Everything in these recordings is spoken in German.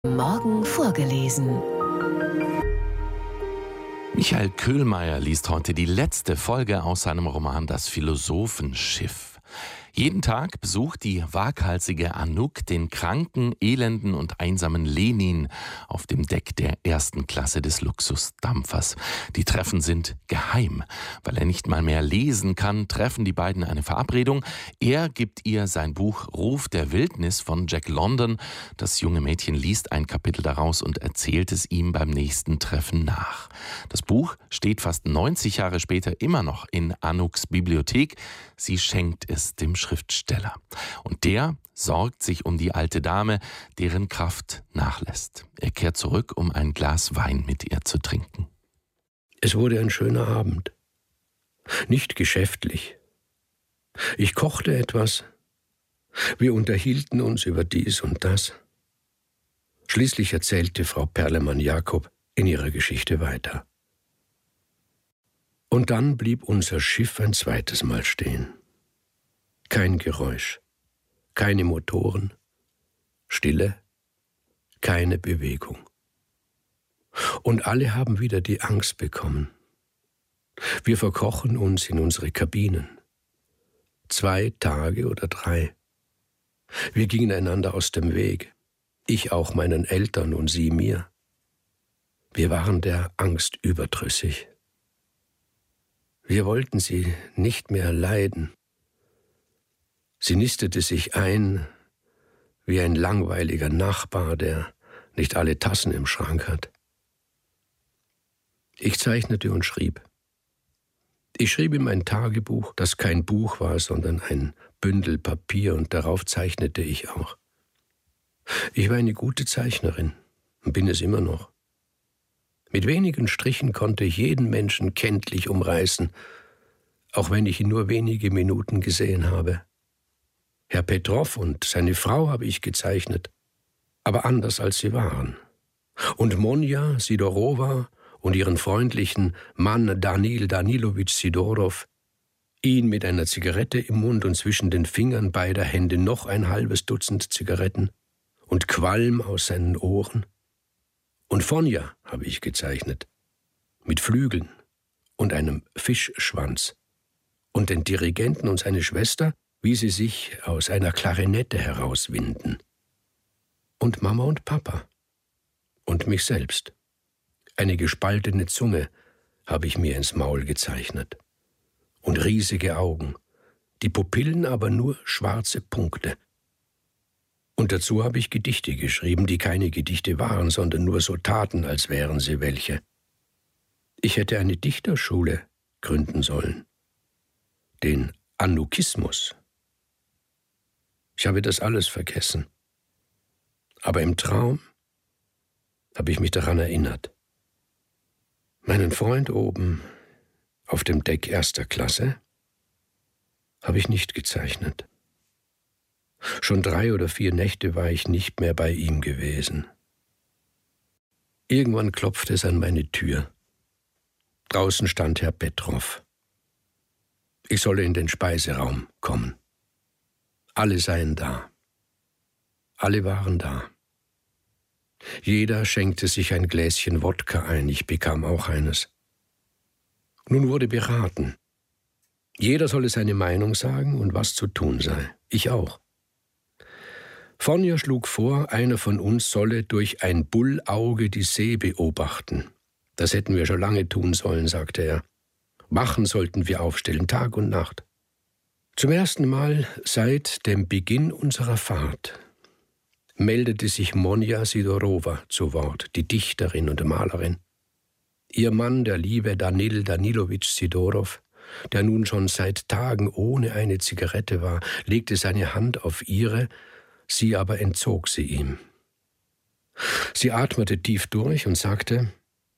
Morgen vorgelesen. Michael Köhlmeier liest heute die letzte Folge aus seinem Roman Das Philosophenschiff. Jeden Tag besucht die waghalsige Anouk den kranken, elenden und einsamen Lenin auf dem Deck der ersten Klasse des Luxusdampfers. Die Treffen sind geheim. Weil er nicht mal mehr lesen kann, treffen die beiden eine Verabredung. Er gibt ihr sein Buch Ruf der Wildnis von Jack London. Das junge Mädchen liest ein Kapitel daraus und erzählt es ihm beim nächsten Treffen nach. Das Buch steht fast 90 Jahre später immer noch in Anouks Bibliothek. Sie schenkt es dem Schriftsteller. Und der sorgt sich um die alte Dame, deren Kraft nachlässt. Er kehrt zurück, um ein Glas Wein mit ihr zu trinken. Es wurde ein schöner Abend. Nicht geschäftlich. Ich kochte etwas. Wir unterhielten uns über dies und das. Schließlich erzählte Frau Perlemann-Jakob in ihrer Geschichte weiter. Und dann blieb unser Schiff ein zweites Mal stehen. Kein Geräusch, keine Motoren, Stille, keine Bewegung. Und alle haben wieder die Angst bekommen. Wir verkrochen uns in unsere Kabinen. 2 Tage oder 3. Wir gingen einander aus dem Weg. Ich auch meinen Eltern und sie mir. Wir waren der Angst überdrüssig. Wir wollten sie nicht mehr leiden. Sie nistete sich ein wie ein langweiliger Nachbar, der nicht alle Tassen im Schrank hat. Ich zeichnete und schrieb. Ich schrieb in mein Tagebuch, das kein Buch war, sondern ein Bündel Papier, und darauf zeichnete ich auch. Ich war eine gute Zeichnerin und bin es immer noch. Mit wenigen Strichen konnte ich jeden Menschen kenntlich umreißen, auch wenn ich ihn nur wenige Minuten gesehen habe. Herr Petrov und seine Frau habe ich gezeichnet, aber anders als sie waren. Und Monja Sidorova und ihren freundlichen Mann Danil Danilowitsch Sidorov, ihn mit einer Zigarette im Mund und zwischen den Fingern beider Hände noch ein halbes Dutzend Zigaretten und Qualm aus seinen Ohren. Und Fonja habe ich gezeichnet, mit Flügeln und einem Fischschwanz, und den Dirigenten und seine Schwester, wie sie sich aus einer Klarinette herauswinden. Und Mama und Papa. Und mich selbst. Eine gespaltene Zunge habe ich mir ins Maul gezeichnet. Und riesige Augen, die Pupillen aber nur schwarze Punkte. Und dazu habe ich Gedichte geschrieben, die keine Gedichte waren, sondern nur so taten, als wären sie welche. Ich hätte eine Dichterschule gründen sollen. Den Anoukismus. Ich habe das alles vergessen. Aber im Traum habe ich mich daran erinnert. Meinen Freund oben auf dem Deck erster Klasse habe ich nicht gezeichnet. Schon 3 oder 4 Nächte war ich nicht mehr bei ihm gewesen. Irgendwann klopfte es an meine Tür. Draußen stand Herr Petrov. Ich solle in den Speiseraum kommen. Alle seien da. Alle waren da. Jeder schenkte sich ein Gläschen Wodka ein, ich bekam auch eines. Nun wurde beraten. Jeder solle seine Meinung sagen und was zu tun sei. Ich auch. Fonja schlug vor, einer von uns solle durch ein Bullauge die See beobachten. Das hätten wir schon lange tun sollen, sagte er. Wachen sollten wir aufstellen, Tag und Nacht. Zum ersten Mal seit dem Beginn unserer Fahrt meldete sich Monja Sidorova zu Wort, die Dichterin und Malerin. Ihr Mann, der liebe Danil Danilowitsch Sidorov, der nun schon seit Tagen ohne eine Zigarette war, legte seine Hand auf ihre, sie aber entzog sie ihm. Sie atmete tief durch und sagte: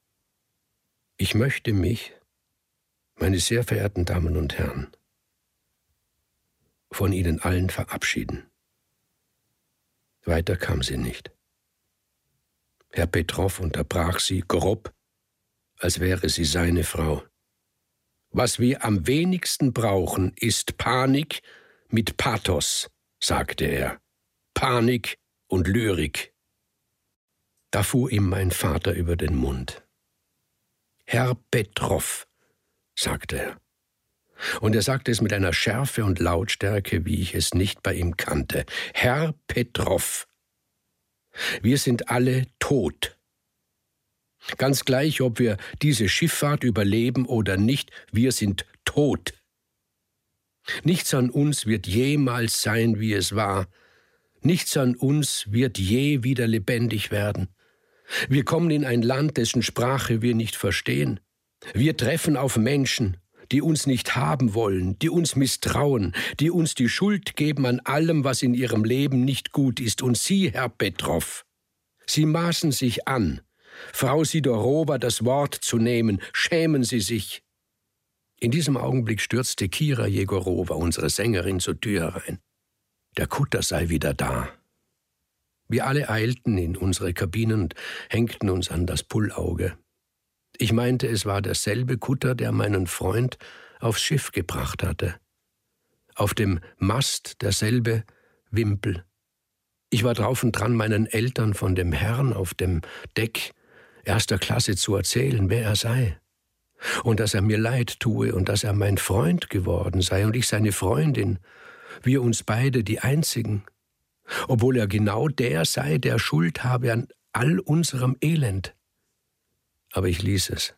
Ich möchte mich, meine sehr verehrten Damen und Herren, von Ihnen allen verabschieden. Weiter kam sie nicht. Herr Petrov unterbrach sie grob, als wäre sie seine Frau. Was wir am wenigsten brauchen, ist Panik mit Pathos, sagte er. Panik und Lyrik. Da fuhr ihm mein Vater über den Mund. »Herr Petrow«, sagte er. Und er sagte es mit einer Schärfe und Lautstärke, wie ich es nicht bei ihm kannte. »Herr Petrow, wir sind alle tot. Ganz gleich, ob wir diese Schifffahrt überleben oder nicht, wir sind tot. Nichts an uns wird jemals sein, wie es war. Nichts an uns wird je wieder lebendig werden. Wir kommen in ein Land, dessen Sprache wir nicht verstehen. Wir treffen auf Menschen, die uns nicht haben wollen, die uns misstrauen, die uns die Schuld geben an allem, was in ihrem Leben nicht gut ist. Und Sie, Herr Petrow, Sie maßen sich an, Frau Sidorova das Wort zu nehmen. Schämen Sie sich.« In diesem Augenblick stürzte Kira Jegorowa, unsere Sängerin, zur Tür herein. Der Kutter sei wieder da. Wir alle eilten in unsere Kabinen und hängten uns an das Pullauge. Ich meinte, es war derselbe Kutter, der meinen Freund aufs Schiff gebracht hatte. Auf dem Mast derselbe Wimpel. Ich war drauf und dran, meinen Eltern von dem Herrn auf dem Deck erster Klasse zu erzählen, wer er sei. Und dass er mir leid tue und dass er mein Freund geworden sei und ich seine Freundin, wir uns beide die Einzigen, obwohl er genau der sei, der Schuld habe an all unserem Elend. Aber ich ließ es.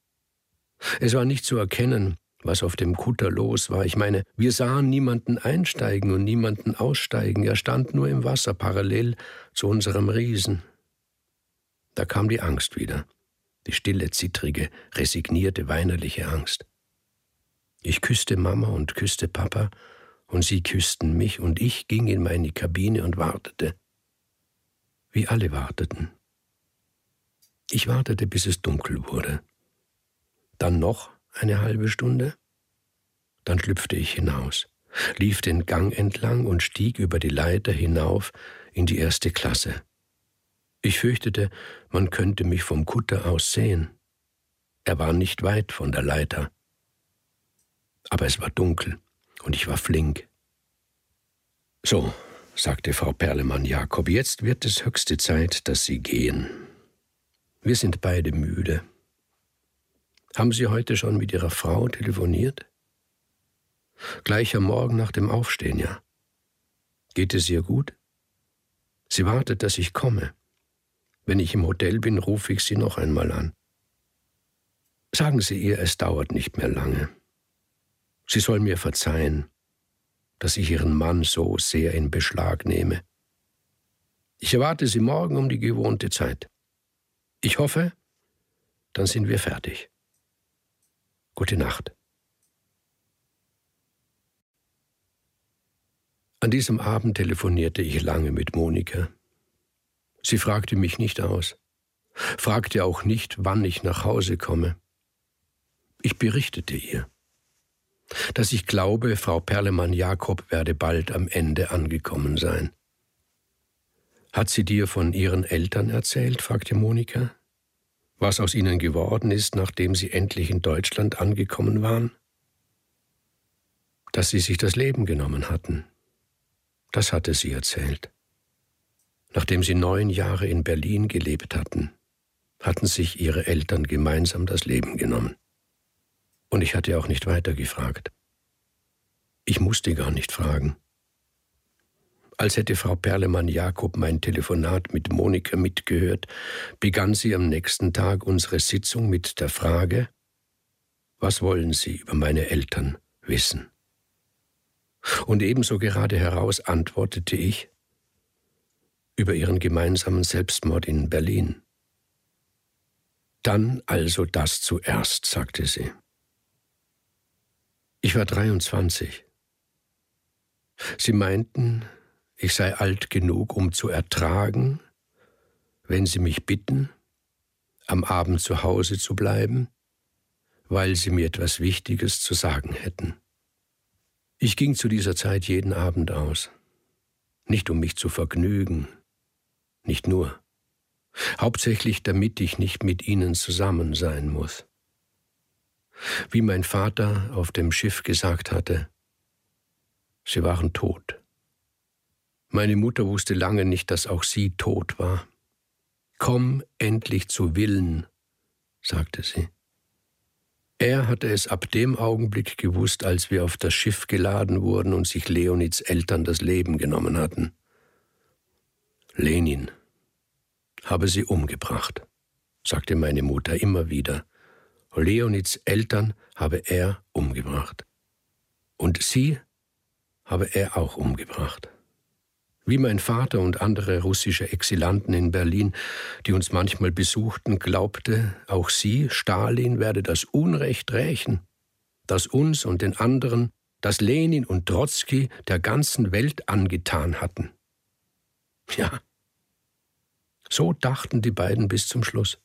Es war nicht zu erkennen, was auf dem Kutter los war. Ich meine, wir sahen niemanden einsteigen und niemanden aussteigen. Er stand nur im Wasser, parallel zu unserem Riesen. Da kam die Angst wieder, die stille, zittrige, resignierte, weinerliche Angst. Ich küsste Mama und küsste Papa, und sie küssten mich, und ich ging in meine Kabine und wartete. Wie alle warteten. Ich wartete, bis es dunkel wurde. Dann noch eine halbe Stunde. Dann schlüpfte ich hinaus, lief den Gang entlang und stieg über die Leiter hinauf in die erste Klasse. Ich fürchtete, man könnte mich vom Kutter aus sehen. Er war nicht weit von der Leiter. Aber es war dunkel und ich war flink. »So«, sagte Frau Perlemann-Jakob, »jetzt wird es höchste Zeit, dass Sie gehen. Wir sind beide müde. Haben Sie heute schon mit Ihrer Frau telefoniert?« »Gleich am Morgen nach dem Aufstehen, ja.« »Geht es ihr gut?« »Sie wartet, dass ich komme. Wenn ich im Hotel bin, rufe ich sie noch einmal an. Sagen Sie ihr, es dauert nicht mehr lange. Sie soll mir verzeihen, dass ich ihren Mann so sehr in Beschlag nehme. Ich erwarte sie morgen um die gewohnte Zeit. Ich hoffe, dann sind wir fertig. Gute Nacht.« An diesem Abend telefonierte ich lange mit Monika. Sie fragte mich nicht aus, fragte auch nicht, wann ich nach Hause komme. Ich berichtete ihr, dass ich glaube, Frau Perlemann-Jakob werde bald am Ende angekommen sein. »Hat sie dir von ihren Eltern erzählt?« fragte Monika. »Was aus ihnen geworden ist, nachdem sie endlich in Deutschland angekommen waren?« »Dass sie sich das Leben genommen hatten. Das hatte sie erzählt. Nachdem sie 9 Jahre in Berlin gelebt hatten sich ihre Eltern gemeinsam das Leben genommen. Und ich hatte auch nicht weiter gefragt. Ich musste gar nicht fragen. Als hätte Frau Perlemann-Jakob mein Telefonat mit Monika mitgehört, begann sie am nächsten Tag unsere Sitzung mit der Frage: »Was wollen Sie über meine Eltern wissen?« Und ebenso gerade heraus antwortete ich: »Über ihren gemeinsamen Selbstmord in Berlin.« »Dann also das zuerst«, sagte sie. Ich war 23. Sie meinten, ich sei alt genug, um zu ertragen, wenn sie mich bitten, am Abend zu Hause zu bleiben, weil sie mir etwas Wichtiges zu sagen hätten. Ich ging zu dieser Zeit jeden Abend aus, nicht um mich zu vergnügen, nicht nur, hauptsächlich damit ich nicht mit ihnen zusammen sein muss. Wie mein Vater auf dem Schiff gesagt hatte, sie waren tot. Meine Mutter wusste lange nicht, dass auch sie tot war. komm endlich zu Willen, sagte sie. Er hatte es ab dem Augenblick gewusst, als wir auf das Schiff geladen wurden und sich Leonids Eltern das Leben genommen hatten. Lenin habe sie umgebracht, sagte meine Mutter immer wieder. Leonids Eltern habe er umgebracht. Und sie habe er auch umgebracht. Wie mein Vater und andere russische Exilanten in Berlin, die uns manchmal besuchten, glaubte auch sie, Stalin werde das Unrecht rächen, das uns und den anderen, das Lenin und Trotzki der ganzen Welt angetan hatten. Ja, so dachten die beiden bis zum Schluss.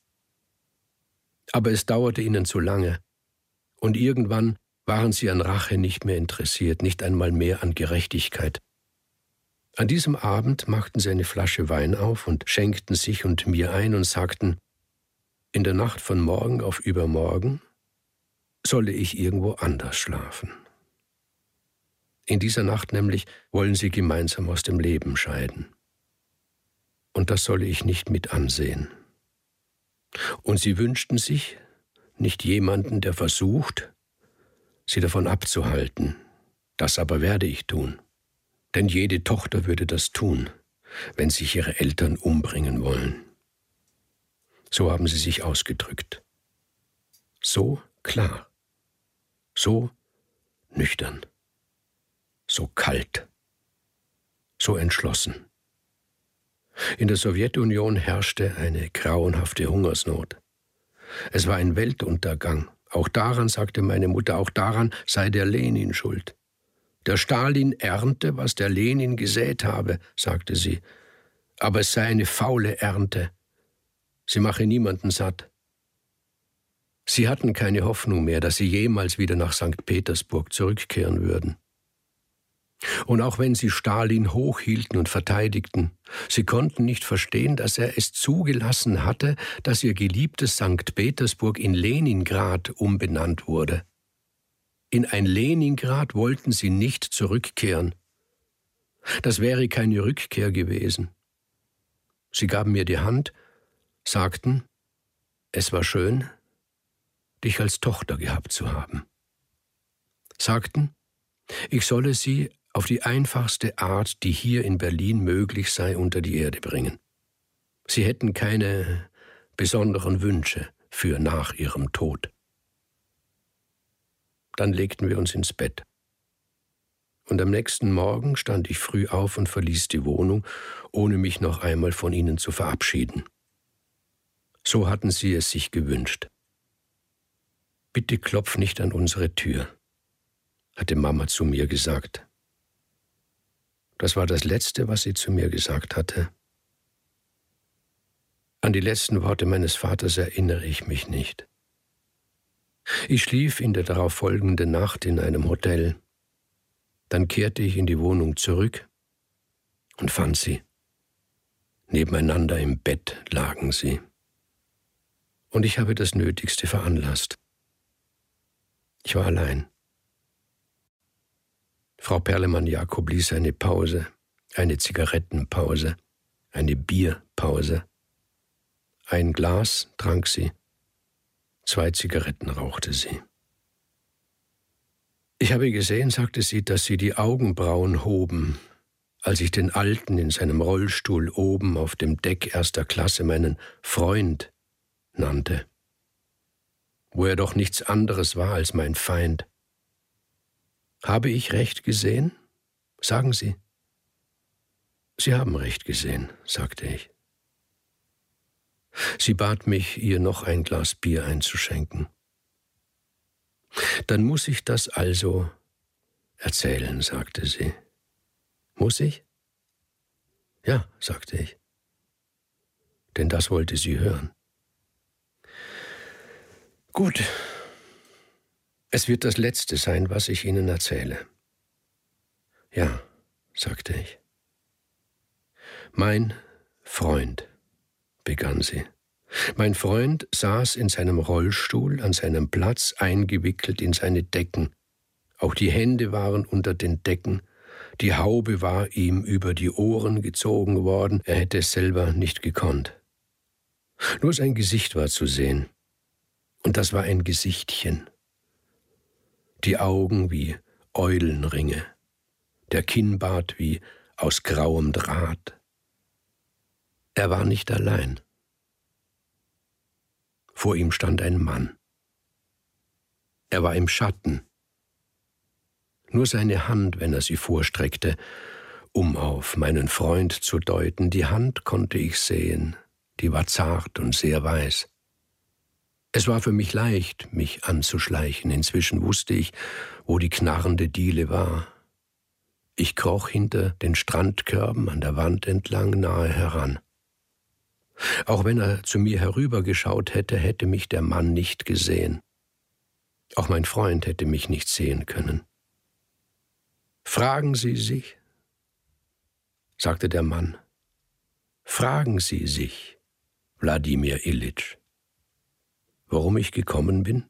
Aber es dauerte ihnen zu lange, und irgendwann waren sie an Rache nicht mehr interessiert, nicht einmal mehr an Gerechtigkeit. An diesem Abend machten sie eine Flasche Wein auf und schenkten sich und mir ein und sagten, in der Nacht von morgen auf übermorgen solle ich irgendwo anders schlafen. In dieser Nacht nämlich wollen sie gemeinsam aus dem Leben scheiden. Und das solle ich nicht mit ansehen. Und sie wünschten sich nicht jemanden, der versucht, sie davon abzuhalten. Das aber werde ich tun. Denn jede Tochter würde das tun, wenn sich ihre Eltern umbringen wollen. So haben sie sich ausgedrückt. So klar, so nüchtern, so kalt, so entschlossen. In der Sowjetunion herrschte eine grauenhafte Hungersnot. Es war ein Weltuntergang. Auch daran, sagte meine Mutter, auch daran sei der Lenin schuld. Der Stalin ernte, was der Lenin gesät habe, sagte sie. Aber es sei eine faule Ernte. Sie mache niemanden satt. Sie hatten keine Hoffnung mehr, dass sie jemals wieder nach St. Petersburg zurückkehren würden. Und auch wenn sie Stalin hochhielten und verteidigten, sie konnten nicht verstehen, dass er es zugelassen hatte, dass ihr geliebtes St. Petersburg in Leningrad umbenannt wurde. In ein Leningrad wollten sie nicht zurückkehren. Das wäre keine Rückkehr gewesen. Sie gaben mir die Hand, sagten, es war schön, dich als Tochter gehabt zu haben. Sagten, ich solle sie auf die einfachste Art, die hier in Berlin möglich sei, unter die Erde bringen. Sie hätten keine besonderen Wünsche für nach ihrem Tod. Dann legten wir uns ins Bett. Und am nächsten Morgen stand ich früh auf und verließ die Wohnung, ohne mich noch einmal von ihnen zu verabschieden. So hatten sie es sich gewünscht. Bitte klopf nicht an unsere Tür, hatte Mama zu mir gesagt. Das war das Letzte, was sie zu mir gesagt hatte. An die letzten Worte meines Vaters erinnere ich mich nicht. Ich schlief in der darauf folgenden Nacht in einem Hotel. Dann kehrte ich in die Wohnung zurück und fand sie. Nebeneinander im Bett lagen sie. Und ich habe das Nötigste veranlasst. Ich war allein. Frau Perlemann-Jakob ließ eine Pause, eine Zigarettenpause, eine Bierpause. Ein Glas trank sie, 2 Zigaretten rauchte sie. Ich habe gesehen, sagte sie, dass sie die Augenbrauen hoben, als ich den Alten in seinem Rollstuhl oben auf dem Deck 1. Klasse meinen Freund nannte, wo er doch nichts anderes war als mein Feind. Habe ich recht gesehen? Sagen Sie. Sie haben recht gesehen, sagte ich. Sie bat mich, ihr noch ein Glas Bier einzuschenken. Dann muss ich das also erzählen, sagte sie. Muss ich? Ja, sagte ich. Denn das wollte sie hören. Gut. Es wird das Letzte sein, was ich Ihnen erzähle. Ja, sagte ich. Mein Freund, begann sie. Mein Freund saß in seinem Rollstuhl an seinem Platz, eingewickelt in seine Decken. Auch die Hände waren unter den Decken. Die Haube war ihm über die Ohren gezogen worden. Er hätte es selber nicht gekonnt. Nur sein Gesicht war zu sehen. Und das war ein Gesichtchen. Die Augen wie Eulenringe, der Kinnbart wie aus grauem Draht. Er war nicht allein. Vor ihm stand ein Mann. Er war im Schatten. Nur seine Hand, wenn er sie vorstreckte, um auf meinen Freund zu deuten, die Hand konnte ich sehen, die war zart und sehr weiß. Es war für mich leicht, mich anzuschleichen. Inzwischen wusste ich, wo die knarrende Diele war. Ich kroch hinter den Strandkörben an der Wand entlang nahe heran. Auch wenn er zu mir herübergeschaut hätte, hätte mich der Mann nicht gesehen. Auch mein Freund hätte mich nicht sehen können. »Fragen Sie sich«, sagte der Mann, »fragen Sie sich, Wladimir Ilitsch, warum ich gekommen bin?«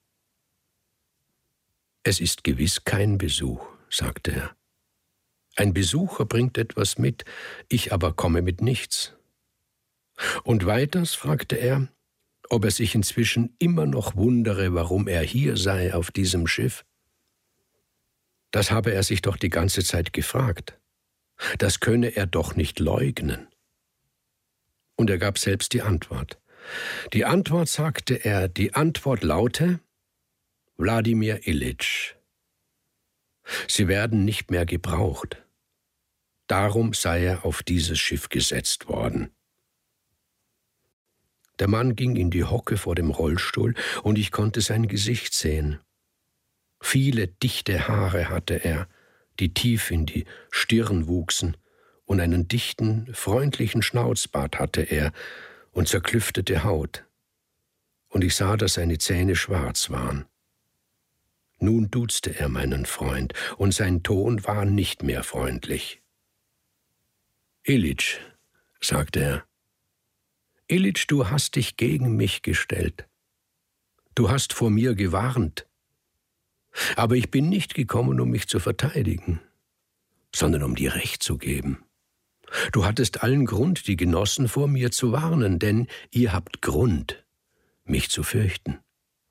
»Es ist gewiss kein Besuch«, sagte er. »Ein Besucher bringt etwas mit, ich aber komme mit nichts.« Und weiters fragte er, ob er sich inzwischen immer noch wundere, warum er hier sei auf diesem Schiff. Das habe er sich doch die ganze Zeit gefragt. Das könne er doch nicht leugnen. Und er gab selbst die Antwort. Die Antwort, sagte er, die Antwort laute: Wladimir Ilitsch. Sie werden nicht mehr gebraucht. Darum sei er auf dieses Schiff gesetzt worden. Der Mann ging in die Hocke vor dem Rollstuhl, und ich konnte sein Gesicht sehen. Viele dichte Haare hatte er, die tief in die Stirn wuchsen, und einen dichten, freundlichen Schnauzbart hatte er und zerklüftete Haut. Und ich sah, dass seine Zähne schwarz waren. Nun duzte er meinen Freund, und sein Ton war nicht mehr freundlich. »Ilitsch«, sagte er, »Ilitsch, du hast dich gegen mich gestellt. Du hast vor mir gewarnt. Aber ich bin nicht gekommen, um mich zu verteidigen, sondern um dir Recht zu geben. Du hattest allen Grund, die Genossen vor mir zu warnen, denn ihr habt Grund, mich zu fürchten.«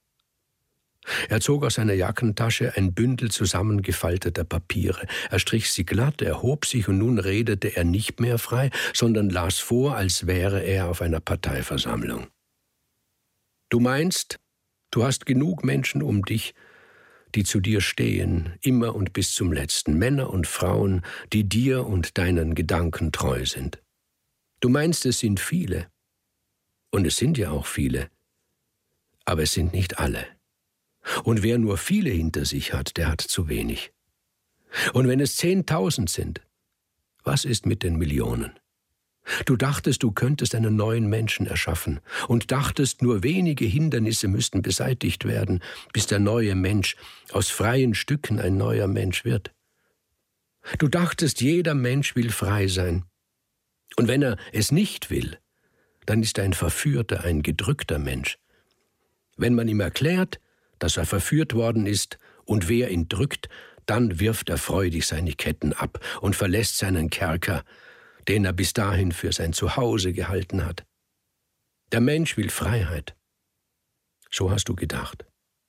Er zog aus seiner Jackentasche ein Bündel zusammengefalteter Papiere. Er strich sie glatt, erhob sich, und nun redete er nicht mehr frei, sondern las vor, als wäre er auf einer Parteiversammlung. »Du meinst, du hast genug Menschen um dich, die zu dir stehen, immer und bis zum Letzten, Männer und Frauen, die dir und deinen Gedanken treu sind. Du meinst, es sind viele. Und es sind ja auch viele. Aber es sind nicht alle. Und wer nur viele hinter sich hat, der hat zu wenig. Und wenn es 10.000 sind, was ist mit den Millionen? Du dachtest, du könntest einen neuen Menschen erschaffen und dachtest, nur wenige Hindernisse müssten beseitigt werden, bis der neue Mensch aus freien Stücken ein neuer Mensch wird. Du dachtest, jeder Mensch will frei sein. Und wenn er es nicht will, dann ist er ein verführter, ein gedrückter Mensch. Wenn man ihm erklärt, dass er verführt worden ist, und wer ihn drückt, dann wirft er freudig seine Ketten ab und verlässt seinen Kerker, den er bis dahin für sein Zuhause gehalten hat. Der Mensch will Freiheit. So hast du gedacht.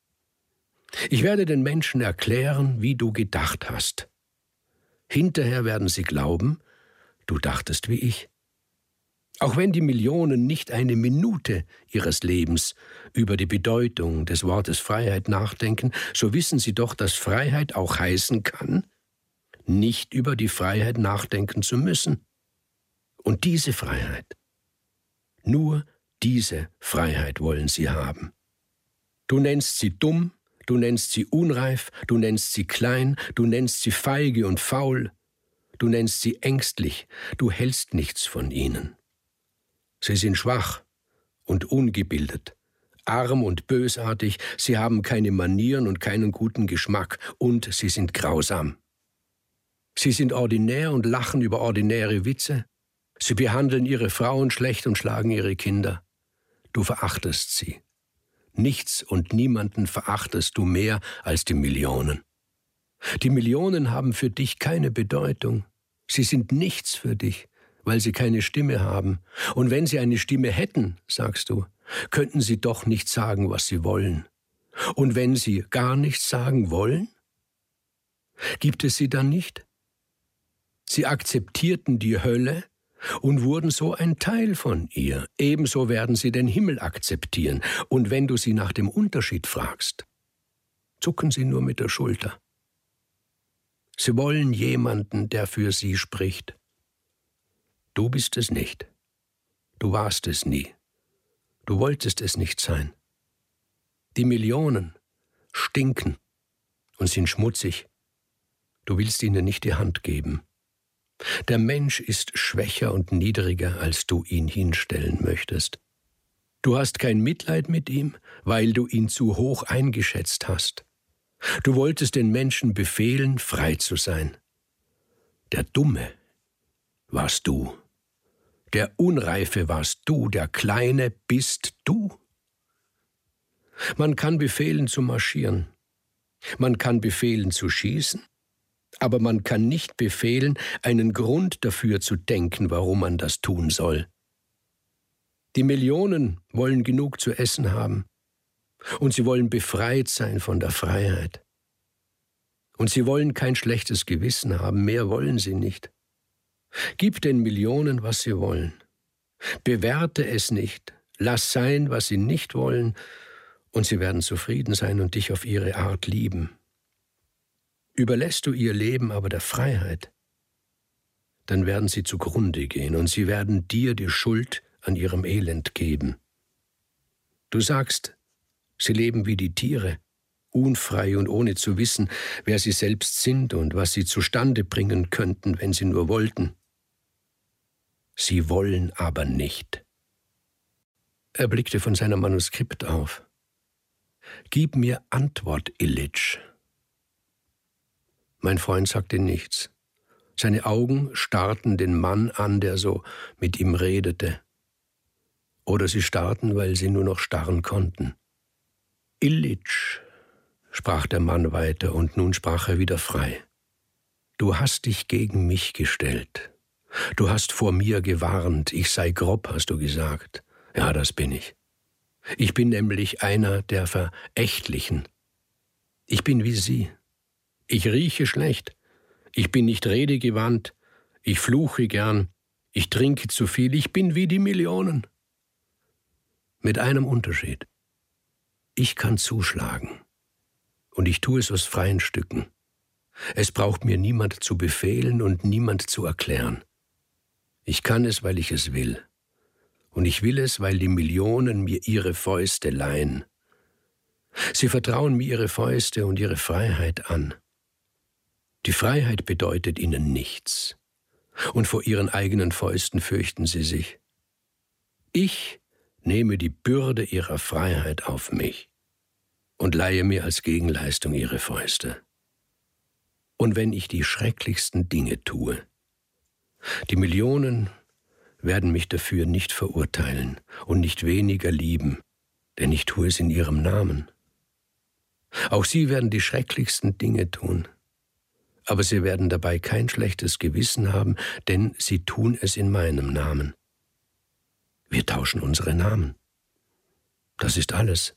Ich werde den Menschen erklären, wie du gedacht hast. Hinterher werden sie glauben, du dachtest wie ich. Auch wenn die Millionen nicht eine Minute ihres Lebens über die Bedeutung des Wortes Freiheit nachdenken, so wissen sie doch, dass Freiheit auch heißen kann, nicht über die Freiheit nachdenken zu müssen. Und diese Freiheit, nur diese Freiheit wollen sie haben. Du nennst sie dumm, du nennst sie unreif, du nennst sie klein, du nennst sie feige und faul, du nennst sie ängstlich, du hältst nichts von ihnen. Sie sind schwach und ungebildet, arm und bösartig, sie haben keine Manieren und keinen guten Geschmack, und sie sind grausam. Sie sind ordinär und lachen über ordinäre Witze. Sie behandeln ihre Frauen schlecht und schlagen ihre Kinder. Du verachtest sie. Nichts und niemanden verachtest du mehr als die Millionen. Die Millionen haben für dich keine Bedeutung. Sie sind nichts für dich, weil sie keine Stimme haben. Und wenn sie eine Stimme hätten, sagst du, könnten sie doch nicht sagen, was sie wollen. Und wenn sie gar nichts sagen wollen, gibt es sie dann nicht? Sie akzeptierten die Hölle und wurden so ein Teil von ihr. Ebenso werden sie den Himmel akzeptieren. Und wenn du sie nach dem Unterschied fragst, zucken sie nur mit der Schulter. Sie wollen jemanden, der für sie spricht. Du bist es nicht. Du warst es nie. Du wolltest es nicht sein. Die Millionen stinken und sind schmutzig. Du willst ihnen nicht die Hand geben. Der Mensch ist schwächer und niedriger, als du ihn hinstellen möchtest. Du hast kein Mitleid mit ihm, weil du ihn zu hoch eingeschätzt hast. Du wolltest den Menschen befehlen, frei zu sein. Der Dumme warst du. Der Unreife warst du, der Kleine bist du. Man kann befehlen zu marschieren. Man kann befehlen zu schießen. Aber man kann nicht befehlen, einen Grund dafür zu denken, warum man das tun soll. Die Millionen wollen genug zu essen haben. Und sie wollen befreit sein von der Freiheit. Und sie wollen kein schlechtes Gewissen haben, mehr wollen sie nicht. Gib den Millionen, was sie wollen. Bewerte es nicht, lass sein, was sie nicht wollen, und sie werden zufrieden sein und dich auf ihre Art lieben. Überlässt du ihr Leben aber der Freiheit, dann werden sie zugrunde gehen und sie werden dir die Schuld an ihrem Elend geben. Du sagst, sie leben wie die Tiere, unfrei und ohne zu wissen, wer sie selbst sind und was sie zustande bringen könnten, wenn sie nur wollten. Sie wollen aber nicht. Er blickte von seinem Manuskript auf. Gib mir Antwort, Ilitsch. Mein Freund sagte nichts. Seine Augen starrten den Mann an, der so mit ihm redete. Oder sie starrten, weil sie nur noch starren konnten. Ilitsch, sprach der Mann weiter, und nun sprach er wieder frei. Du hast dich gegen mich gestellt. Du hast vor mir gewarnt, ich sei grob, hast du gesagt. Ja, das bin ich. Ich bin nämlich einer der Verächtlichen. Ich bin wie Sie. Ich rieche schlecht. Ich bin nicht redegewandt. Ich fluche gern. Ich trinke zu viel. Ich bin wie die Millionen. Mit einem Unterschied. Ich kann zuschlagen. Und ich tue es aus freien Stücken. Es braucht mir niemand zu befehlen und niemand zu erklären. Ich kann es, weil ich es will. Und ich will es, weil die Millionen mir ihre Fäuste leihen. Sie vertrauen mir ihre Fäuste und ihre Freiheit an. Die Freiheit bedeutet ihnen nichts. Und vor ihren eigenen Fäusten fürchten sie sich. Ich nehme die Bürde ihrer Freiheit auf mich und leihe mir als Gegenleistung ihre Fäuste. Und wenn ich die schrecklichsten Dinge tue, die Millionen werden mich dafür nicht verurteilen und nicht weniger lieben, denn ich tue es in ihrem Namen. Auch sie werden die schrecklichsten Dinge tun, aber sie werden dabei kein schlechtes Gewissen haben, denn sie tun es in meinem Namen. Wir tauschen unsere Namen. Das ist alles.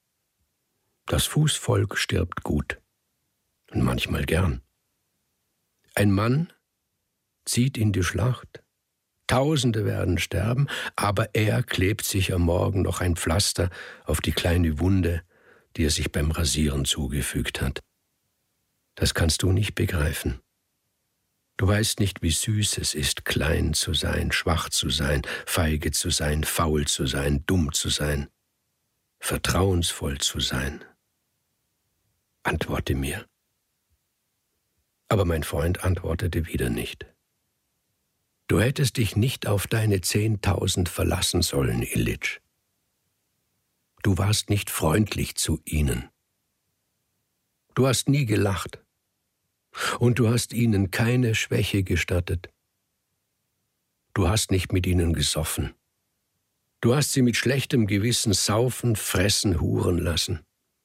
Das Fußvolk stirbt gut und manchmal gern. Ein Mann zieht in die Schlacht. Tausende werden sterben, aber er klebt sich am Morgen noch ein Pflaster auf die kleine Wunde, die er sich beim Rasieren zugefügt hat. Das kannst du nicht begreifen. Du weißt nicht, wie süß es ist, klein zu sein, schwach zu sein, feige zu sein, faul zu sein, dumm zu sein, vertrauensvoll zu sein. Antworte mir. Aber mein Freund antwortete wieder nicht. Du hättest dich nicht auf deine 10.000 verlassen sollen, Ilitsch. Du warst nicht freundlich zu ihnen. Du hast nie gelacht. Und du hast ihnen keine Schwäche gestattet. Du hast nicht mit ihnen gesoffen. Du hast sie mit schlechtem Gewissen saufen, fressen, huren lassen.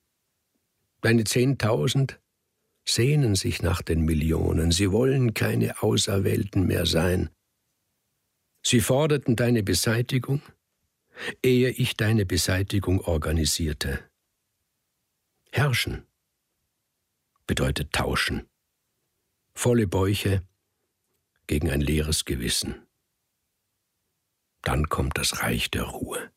Deine 10.000 sehnen sich nach den Millionen. Sie wollen keine Auserwählten mehr sein. Sie forderten deine Beseitigung, ehe ich deine Beseitigung organisierte. Herrschen bedeutet tauschen. Volle Bäuche gegen ein leeres Gewissen. Dann kommt das Reich der Ruhe.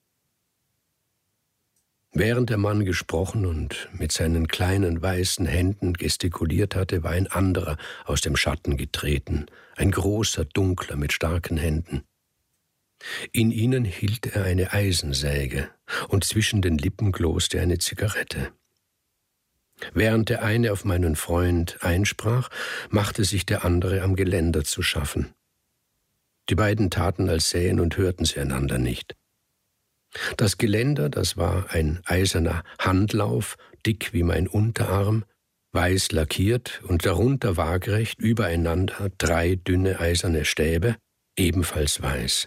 Während der Mann gesprochen und mit seinen kleinen weißen Händen gestikuliert hatte, war ein anderer aus dem Schatten getreten, ein großer, dunkler mit starken Händen. In ihnen hielt er eine Eisensäge und zwischen den Lippen gloste eine Zigarette. Während der eine auf meinen Freund einsprach, machte sich der andere am Geländer zu schaffen. Die beiden taten, als sähen und hörten sie einander nicht. Das Geländer, das war ein eiserner Handlauf, dick wie mein Unterarm, weiß lackiert und darunter waagrecht übereinander 3 dünne eiserne Stäbe, ebenfalls weiß.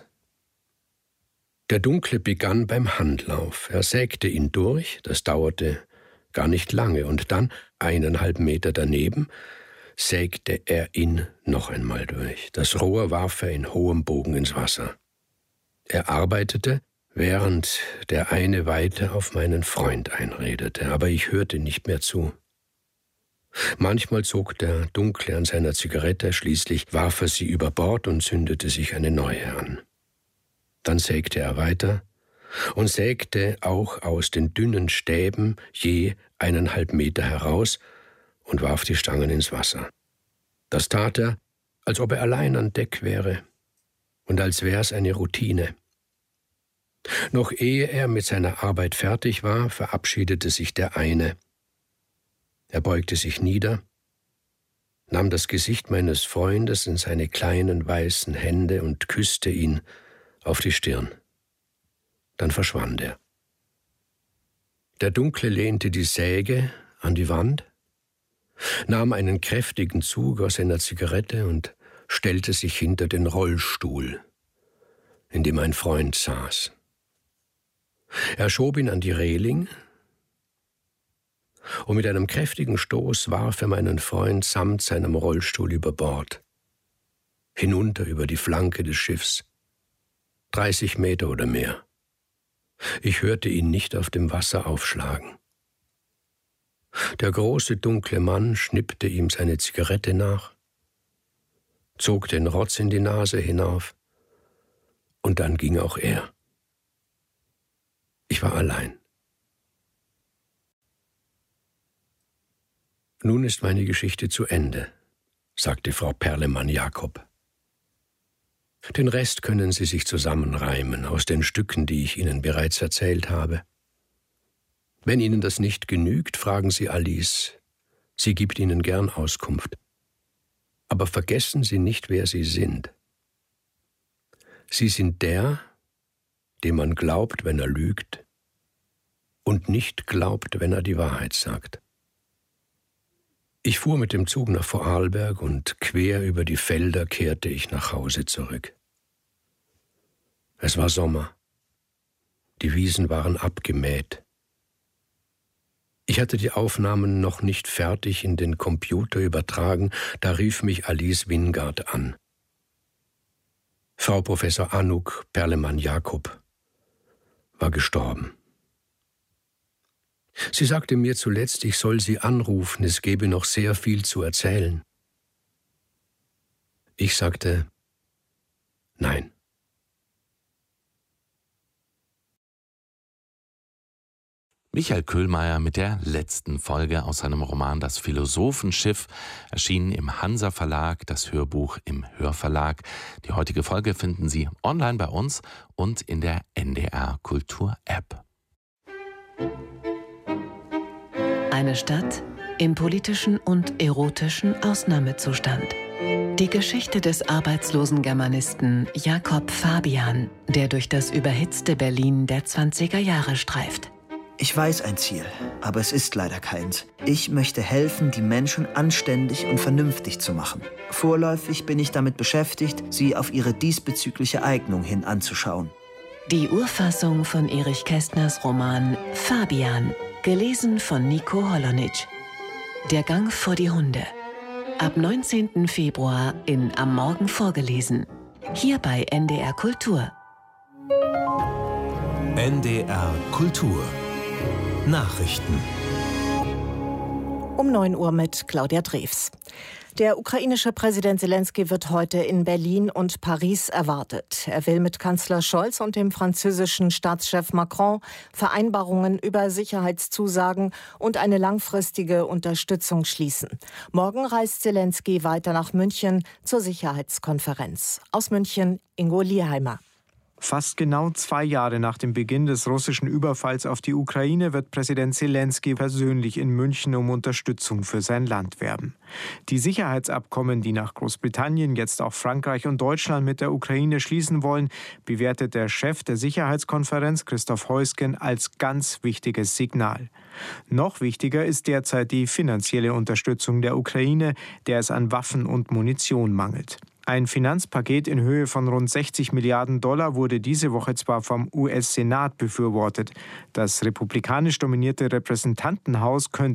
Der Dunkle begann beim Handlauf. Er sägte ihn durch, das dauerte gar nicht lange, und dann, 1,5 Meter daneben, sägte er ihn noch einmal durch. Das Rohr warf er in hohem Bogen ins Wasser. Er arbeitete, während der eine weiter auf meinen Freund einredete, aber ich hörte nicht mehr zu. Manchmal zog der Dunkle an seiner Zigarette, schließlich warf er sie über Bord und zündete sich eine neue an. Dann sägte er weiter und sägte auch aus den dünnen Stäben je 1,5 Meter heraus und warf die Stangen ins Wasser. Das tat er, als ob er allein an Deck wäre und als wär's eine Routine. Noch ehe er mit seiner Arbeit fertig war, verabschiedete sich der eine. Er beugte sich nieder, nahm das Gesicht meines Freundes in seine kleinen weißen Hände und küsste ihn auf die Stirn. Dann verschwand er. Der Dunkle lehnte die Säge an die Wand, nahm einen kräftigen Zug aus seiner Zigarette und stellte sich hinter den Rollstuhl, in dem mein Freund saß. Er schob ihn an die Reling und mit einem kräftigen Stoß warf er meinen Freund samt seinem Rollstuhl über Bord, hinunter über die Flanke des Schiffs, 30 Meter oder mehr. Ich hörte ihn nicht auf dem Wasser aufschlagen. Der große, dunkle Mann schnippte ihm seine Zigarette nach, zog den Rotz in die Nase hinauf, und dann ging auch er. Ich war allein. Nun ist meine Geschichte zu Ende, sagte Frau Perlemann-Jakob. Den Rest können Sie sich zusammenreimen aus den Stücken, die ich Ihnen bereits erzählt habe. Wenn Ihnen das nicht genügt, fragen Sie Alice. Sie gibt Ihnen gern Auskunft. Aber vergessen Sie nicht, wer Sie sind. Sie sind der, dem man glaubt, wenn er lügt, und nicht glaubt, wenn er die Wahrheit sagt. Ich fuhr mit dem Zug nach Vorarlberg und quer über die Felder kehrte ich nach Hause zurück. Es war Sommer. Die Wiesen waren abgemäht. Ich hatte die Aufnahmen noch nicht fertig in den Computer übertragen, da rief mich Alice Wingard an. Frau Professor Anouk Perlemann-Jakob war gestorben. Sie sagte mir zuletzt, ich soll sie anrufen, es gebe noch sehr viel zu erzählen. Ich sagte, nein. Michael Köhlmeier mit der letzten Folge aus seinem Roman Das Philosophenschiff, erschienen im Hansa Verlag, das Hörbuch im Hörverlag. Die heutige Folge finden Sie online bei uns und in der NDR Kultur App. Eine Stadt im politischen und erotischen Ausnahmezustand. Die Geschichte des arbeitslosen Germanisten Jakob Fabian, der durch das überhitzte Berlin der 20er Jahre streift. Ich weiß ein Ziel, aber es ist leider keins. Ich möchte helfen, die Menschen anständig und vernünftig zu machen. Vorläufig bin ich damit beschäftigt, sie auf ihre diesbezügliche Eignung hin anzuschauen. Die Urfassung von Erich Kästners Roman Fabian, gelesen von Nico Holonitsch. Der Gang vor die Hunde. Ab 19. Februar in Am Morgen vorgelesen. Hier bei NDR Kultur. NDR Kultur. Nachrichten. Um 9 Uhr mit Claudia Drews. Der ukrainische Präsident Selenskyj wird heute in Berlin und Paris erwartet. Er will mit Kanzler Scholz und dem französischen Staatschef Macron Vereinbarungen über Sicherheitszusagen und eine langfristige Unterstützung schließen. Morgen reist Selenskyj weiter nach München zur Sicherheitskonferenz. Aus München Ingo Lieheimer. Fast genau 2 Jahre nach dem Beginn des russischen Überfalls auf die Ukraine wird Präsident Selenskyj persönlich in München um Unterstützung für sein Land werben. Die Sicherheitsabkommen, die nach Großbritannien jetzt auch Frankreich und Deutschland mit der Ukraine schließen wollen, bewertet der Chef der Sicherheitskonferenz, Christoph Heusgen, als ganz wichtiges Signal. Noch wichtiger ist derzeit die finanzielle Unterstützung der Ukraine, der es an Waffen und Munition mangelt. Ein Finanzpaket in Höhe von rund 60 Milliarden Dollar wurde diese Woche zwar vom US-Senat befürwortet. Das republikanisch dominierte Repräsentantenhaus könnte